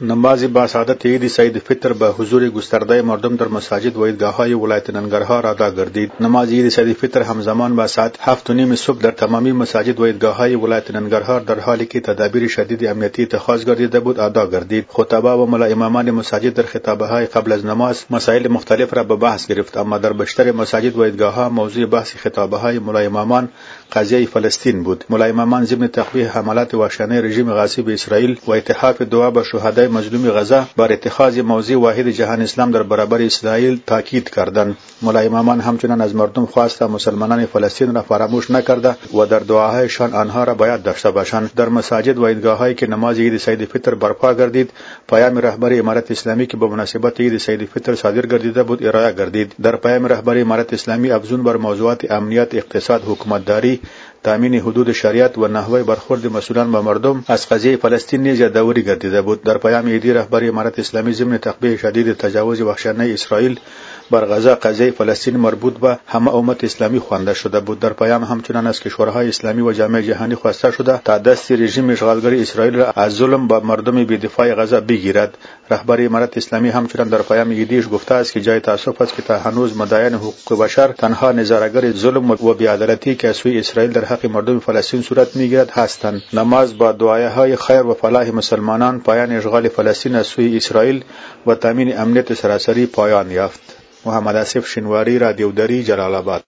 نماز با سعادت عید سعید فطر به حضور گسترده مردم در مساجد و عیدگاه‌های ولایت ننگرهار ادا گردید. نماز عید سعید فطر همزمان با ساعت 7:30 صبح در تمامی مساجد و عیدگاه‌های ولایت ننگرهار در حالی که تدابیر شدید امنیتی اتخاذ گردیده بود ادا گردید. خطبا و ملا امامان مساجد در خطابه‌های قبل از نماز مسائل مختلف را به بحث گرفت، اما در بیشتر مساجد و عیدگاه‌ها موضوع بحث خطابه‌های ملا امامان قضیه فلسطین بود. ملا امامان ضمن تقبیح حملات وحشیانه رژیم غاصب اسرائیل و اتحاف دعا به شهدای مظلوم غزه بر اتخاذ موضع واحد جهان اسلام در برابر اسرائیل تاکید کردند. ملا امامان همچنین از مردم خواست مسلمانان فلسطین را فراموش نکرده و در دعاهایشان آنها را باید داشته باشند. در مساجد و عیدگاه‌هایی که نماز عید سعید فطر برپا گردید، پیام رهبر امارت اسلامی که به مناسبت عید سعید فطر صادر گردیده بود ارائه گردید. در پیام رهبر امارت اسلامی افزون بر موضوعات امنیت، اقتصاد، حکومتداری، تامین حدود شریعت و نحوه برخورد مسئولان با مردم از قضیه فلسطین نیز یادآوری گردیده بود. در پیام عیدی رهبر امارت اسلامی ضمن تقبیح شدید تجاوز وحشیانه اسرائیل بر غزه قضیه فلسطین مربوط به همه امت اسلامی خوانده شده بود. در پیام همچنان از کشورهای اسلامی و جامعه جهانی خواسته شده تا دست رژیم اشغالگر اسرائیل را از ظلم به مردم بی‌دفاع غزه بگیرد. رهبر امارت اسلامی همچنان در پیام عیدیش گفته است که جای تأسف است که تا هنوز مدعیان حقوق بشر تنها نظاره‌گر ظلم و بی‌عدالتی که از سوی اسرائیل در حق مردم فلسطین صورت می‌گیرد هستند. نماز با دعاهای خیر و فلاح مسلمانان، پایان اشغال فلسطین از سوی اسرائیل و تامین امنیت سراسری پایان یافت. محمد آصف شنواری، رادیو دری، جلال آباد.